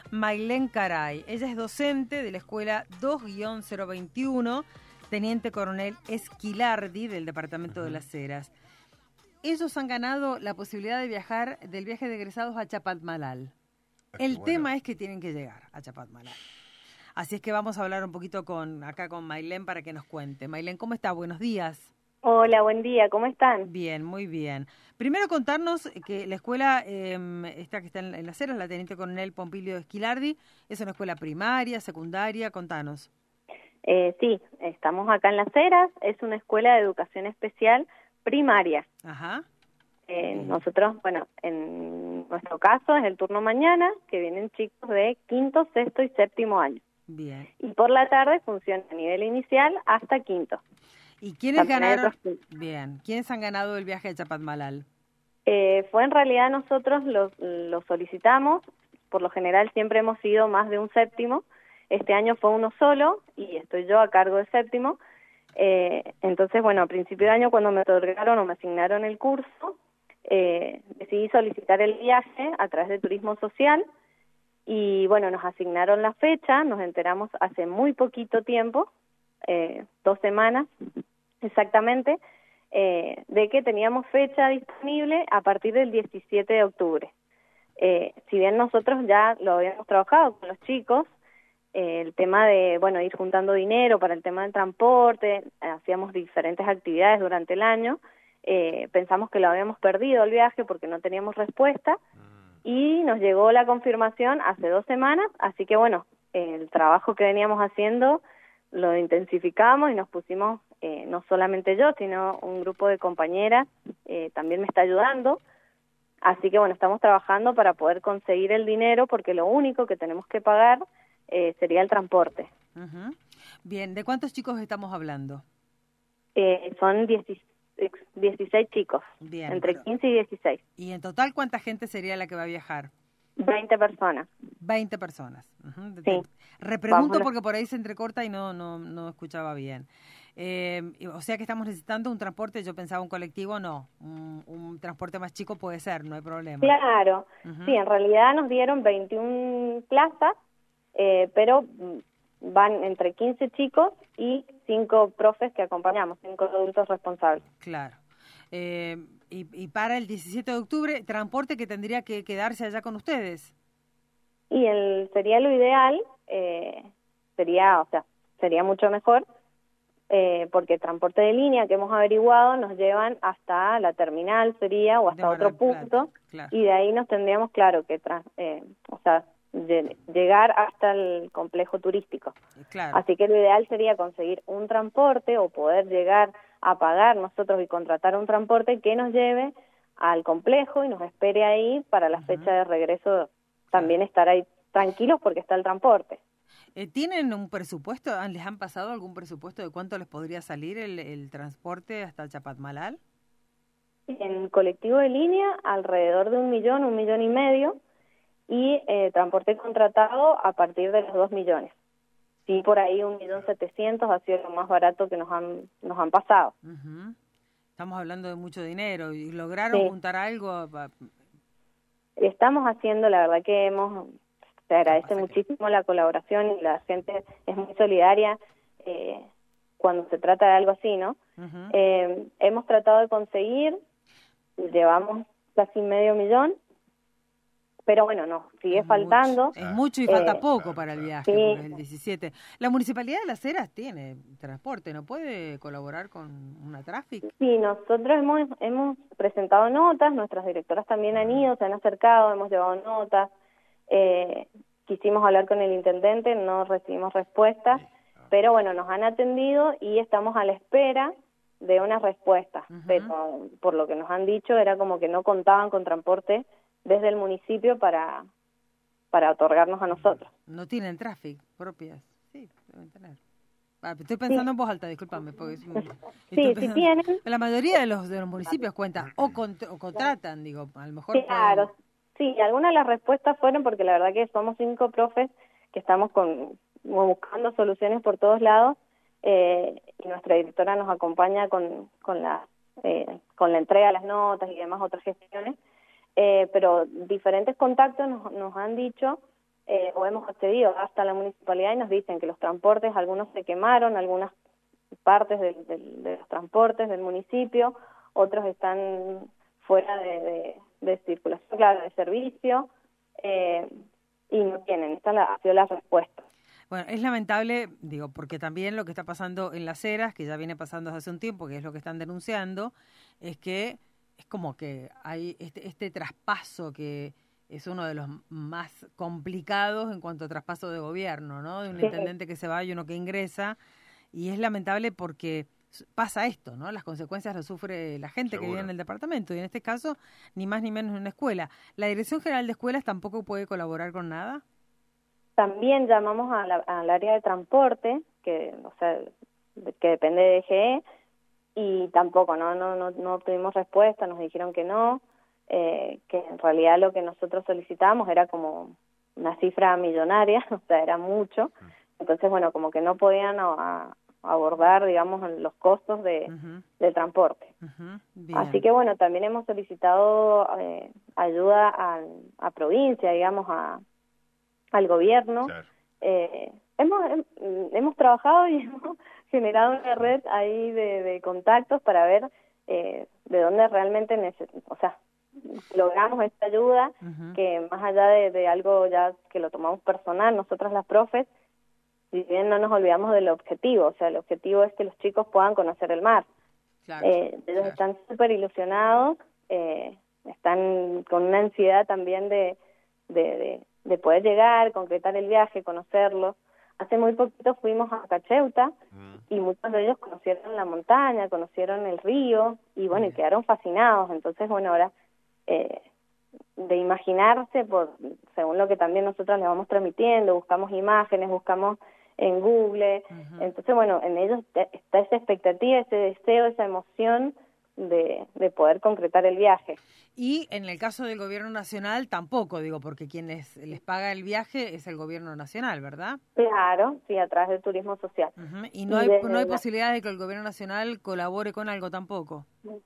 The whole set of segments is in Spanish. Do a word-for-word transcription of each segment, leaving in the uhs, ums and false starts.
Mailén Caray. Ella es docente de la escuela dos guión cero veintiuno, Teniente Coronel Esquilardi, del departamento uh-huh. de Las Heras. Ellos han ganado la posibilidad de viajar del viaje de egresados a Chapatmalal. El bueno. tema es que tienen que llegar a Chapatmalal. Así es que vamos a hablar un poquito con acá con Mailén para que nos cuente. Mailén, ¿cómo está? Buenos días. Hola, buen día, ¿cómo están? Bien, muy bien. Primero contarnos que la escuela, eh, esta que está en, en Las Heras, la Teniente Coronel Pompilio Esquilardi, es una escuela primaria, secundaria, contanos. Eh, sí, estamos acá en Las Heras, es una escuela de educación especial primaria. Ajá. Eh, nosotros, bueno, en nuestro caso es el turno mañana, que vienen chicos de quinto, sexto y séptimo año. Bien. Y por la tarde funciona a nivel inicial hasta quinto. ¿Y quiénes ganaron? Bien, ¿quiénes han ganado el viaje a Chapatmalal? Eh, fue en realidad nosotros lo, lo solicitamos, por lo general siempre hemos sido más de un séptimo, este año fue uno solo y estoy yo a cargo del séptimo, eh, entonces bueno, a principio de año cuando me otorgaron o me asignaron el curso, eh, decidí solicitar el viaje a través de Turismo Social y bueno, nos asignaron la fecha, nos enteramos hace muy poquito tiempo, eh, dos semanas exactamente, eh, de que teníamos fecha disponible a partir del diecisiete de octubre. Eh, si bien nosotros ya lo habíamos trabajado con los chicos, eh, el tema de, bueno, ir juntando dinero para el tema del transporte, hacíamos diferentes actividades durante el año, eh, pensamos que lo habíamos perdido el viaje porque no teníamos respuesta y nos llegó la confirmación hace dos semanas, así que bueno, el trabajo que veníamos haciendo lo intensificamos y nos pusimos, eh, no solamente yo, sino un grupo de compañeras eh, también me está ayudando. Así que bueno, estamos trabajando para poder conseguir el dinero porque lo único que tenemos que pagar eh, sería el transporte. Uh-huh. Bien, ¿de cuántos chicos estamos hablando? Eh, son dieciséis chicos, Bien, entre pero, quince y dieciséis. ¿Y en total cuánta gente sería la que va a viajar? veinte personas. veinte personas. Uh-huh. Sí. Repregunto Vamos. porque por ahí se entrecorta y no no no escuchaba bien. Eh, o sea que estamos necesitando un transporte, yo pensaba un colectivo, no, un, un transporte más chico puede ser, no hay problema. Claro, uh-huh. Sí, en realidad nos dieron veintiuna plazas, eh, pero van entre quince chicos y cinco profes que acompañamos, cinco adultos responsables. Claro. Eh, y, y para el diecisiete de octubre, transporte que tendría que quedarse allá con ustedes. Y el, sería lo ideal, eh, sería, o sea, sería mucho mejor, eh, porque el transporte de línea que hemos averiguado nos llevan hasta la terminal, sería, o hasta otro punto, claro. Y de ahí nos tendríamos, claro, que, tra eh, o sea, llegar hasta el complejo turístico. Claro. Así que lo ideal sería conseguir un transporte o poder llegar a pagar nosotros y contratar un transporte que nos lleve al complejo y nos espere ahí para la uh-huh. fecha de regreso, también estar ahí tranquilos porque está el transporte. Eh, ¿Tienen un presupuesto? ¿Les han pasado algún presupuesto de cuánto les podría salir el, el transporte hasta Chapatmalal? En colectivo de línea alrededor de un millón, un millón y medio, y eh, transporte contratado a partir de los dos millones. Sí, por ahí un millón setecientos ha sido lo más barato que nos han nos han pasado. Uh-huh. Estamos hablando de mucho dinero. ¿Y lograron sí. juntar algo? Estamos haciendo, la verdad que hemos, se agradece muchísimo que... la colaboración y la gente es muy solidaria eh, cuando se trata de algo así, ¿no? Uh-huh. eh, hemos tratado de conseguir, llevamos casi medio millón, pero bueno, no, sigue es faltando. Mucho. Es mucho y falta eh, poco para el viaje, sí. porque es el diecisiete. La Municipalidad de Las Heras tiene transporte, ¿no puede colaborar con una tráfico? Sí, nosotros hemos, hemos presentado notas, nuestras directoras también han ido, se han acercado, hemos llevado notas, eh, quisimos hablar con el intendente, no recibimos respuestas, pero bueno, nos han atendido y estamos a la espera de una respuesta, uh-huh. pero por lo que nos han dicho era como que no contaban con transporte desde el municipio para para otorgarnos a nosotros. ¿No tienen tráfico propias? Sí, deben tener. Ah, estoy pensando sí. en voz alta, discúlpame. Porque es un, sí, sí tienen. La mayoría de los de los municipios cuentan o, con, o contratan, digo, a lo mejor... Claro, pueden... sí, algunas de las respuestas fueron porque la verdad que somos cinco profes que estamos con buscando soluciones por todos lados eh, y nuestra directora nos acompaña con, con, la, eh, con la entrega de las notas y demás otras gestiones. Eh, pero diferentes contactos nos, nos han dicho eh, o hemos accedido hasta la municipalidad y nos dicen que los transportes, algunos se quemaron, algunas partes del, del, de los transportes del municipio, otros están fuera de, de, de circulación, claro, de servicio, eh, y no tienen. Esta la, ha sido la respuesta. Bueno, es lamentable, digo, porque también lo que está pasando en Las Heras, que ya viene pasando desde hace un tiempo, que es lo que están denunciando, es que es como que hay este, este traspaso que es uno de los más complicados en cuanto a traspaso de gobierno, ¿no? De un Sí. intendente que se va y uno que ingresa, y es lamentable porque pasa esto, ¿no? Las consecuencias lo sufre la gente Seguro. que vive en el departamento, y en este caso, ni más ni menos en una escuela. ¿La Dirección General de Escuelas tampoco puede colaborar con nada? También llamamos a la, al área de transporte, que o sea, que depende de D G E, y tampoco, no no no, no obtuvimos respuesta, nos dijeron que no, eh, que en realidad lo que nosotros solicitábamos era como una cifra millonaria, o sea, era mucho, entonces, bueno, como que no podían a, a abordar, digamos, los costos de, uh-huh. del transporte. Uh-huh. Así que, bueno, también hemos solicitado eh, ayuda a, a provincia, digamos, a al gobierno. Claro. Eh, hemos hemos trabajado y hemos generado una red ahí de, de contactos para ver eh, de dónde realmente neces- o sea, logramos esta ayuda, uh-huh. que más allá de, de algo ya que lo tomamos personal, nosotras las profes, si bien no nos olvidamos del objetivo, o sea, el objetivo es que los chicos puedan conocer el mar. Claro, eh, ellos claro. están súper ilusionados, eh, están con una ansiedad también de, de, de de poder llegar, concretar el viaje, conocerlo. Hace muy poquito fuimos a Cacheuta mm. y muchos de ellos conocieron la montaña, conocieron el río y bueno, mm. y quedaron fascinados. Entonces, bueno, ahora eh, de imaginarse, por según lo que también nosotros les vamos transmitiendo, buscamos imágenes, buscamos en Google. Uh-huh. Entonces, bueno, en ellos está esa expectativa, ese deseo, esa emoción de, de poder concretar el viaje. Y en el caso del gobierno nacional tampoco, digo, porque quien les, les paga el viaje es el gobierno nacional, ¿verdad? Claro, sí, a través del turismo social. Uh-huh. ¿Y no y hay no hay la... posibilidad de que el gobierno nacional colabore con algo tampoco?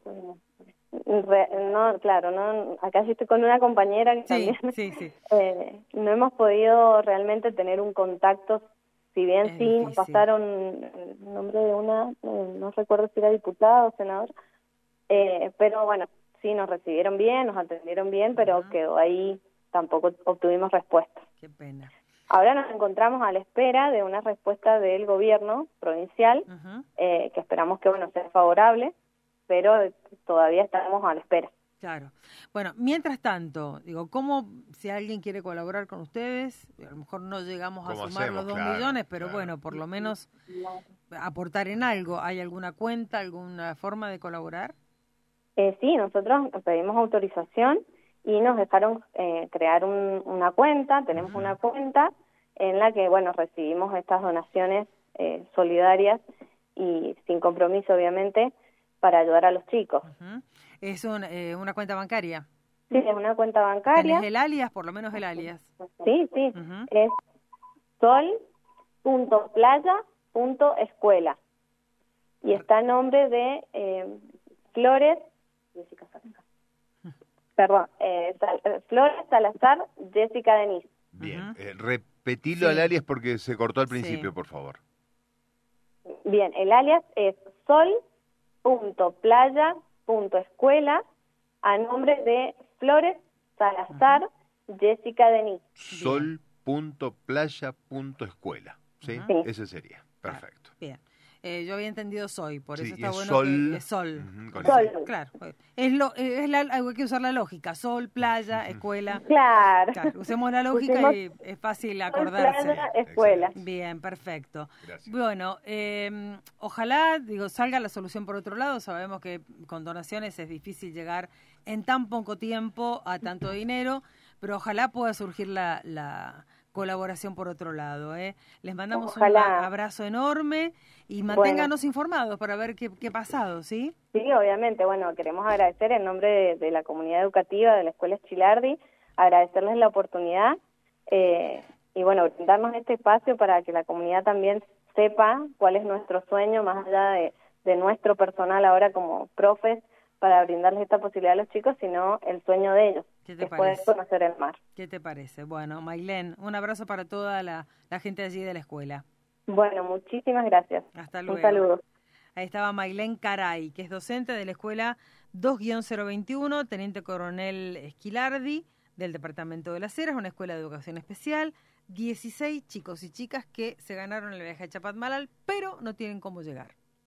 Re, no, claro, no. Acá yo estoy con una compañera que sí, también sí, sí. Eh, no hemos podido realmente tener un contacto, si bien es sí difícil. Nos pasaron el nombre de una, eh, no recuerdo si era diputada o senadora, eh, pero bueno, sí, nos recibieron bien, nos atendieron bien, pero uh-huh. quedó ahí, tampoco obtuvimos respuesta. Qué pena. Ahora nos encontramos a la espera de una respuesta del gobierno provincial, uh-huh. eh, que esperamos que, bueno, sea favorable, pero todavía estamos a la espera. Claro. Bueno, mientras tanto, digo, ¿cómo, si alguien quiere colaborar con ustedes, a lo mejor no llegamos a sumar hacemos? los dos claro, millones, pero claro. bueno, por lo menos aportar en algo? ¿Hay alguna cuenta, alguna forma de colaborar? Eh, sí, nosotros pedimos autorización y nos dejaron eh, crear un, una cuenta, tenemos uh-huh. una cuenta en la que, bueno, recibimos estas donaciones eh, solidarias y sin compromiso, obviamente, para ayudar a los chicos. Uh-huh. ¿Es un, eh, una cuenta bancaria? Sí, es una cuenta bancaria. ¿Tenés el alias? Por lo menos el alias. Sí, sí, uh-huh. es sol punto playa punto escuela y está a nombre de eh, Flores Jessica Salazar. Perdón, eh, Sal, Flores Salazar, Jessica Denise. Bien, uh-huh. eh, repetilo sí. al alias porque se cortó al principio, sí. por favor. Bien, el alias es sol punto playa punto escuela a nombre de Flores Salazar, uh-huh. Jessica Denise. sol punto playa punto escuela, ¿sí? sí. Ese sería, perfecto. Bien. Eh, yo había entendido soy, por sí, eso está es bueno sol. que es sol. Uh-huh, sol. Claro, es lo, es la, hay que usar la lógica, sol, playa, escuela. Claro. claro usemos la lógica Usemos y es fácil acordarse. Sol, playa, escuela. Bien, perfecto. Gracias. Bueno, eh, ojalá, digo, salga la solución por otro lado. Sabemos que con donaciones es difícil llegar en tan poco tiempo a tanto dinero, pero ojalá pueda surgir la, la colaboración por otro lado. ¿eh? Les mandamos Ojalá. un abrazo enorme y manténganos bueno. informados para ver qué, qué ha pasado, ¿sí? Sí, obviamente. Bueno, queremos agradecer en nombre de, de la comunidad educativa de la Escuela Schilardi, agradecerles la oportunidad eh, y, bueno, brindarnos este espacio para que la comunidad también sepa cuál es nuestro sueño, más allá de, de nuestro personal ahora como profes, para brindarles esta posibilidad a los chicos, sino el sueño de ellos. ¿Qué te después parece? conocer el mar. ¿Qué te parece? Bueno, Mailén, un abrazo para toda la, la gente allí de la escuela. Bueno, muchísimas gracias. Hasta luego. Un saludo. Ahí estaba Mailén Caray, que es docente de la escuela dos guión cero veintiuno, Teniente Coronel Esquilardi, del Departamento de las Heras, una escuela de educación especial. dieciséis chicos y chicas que se ganaron el viaje a Chapadmalal, pero no tienen cómo llegar.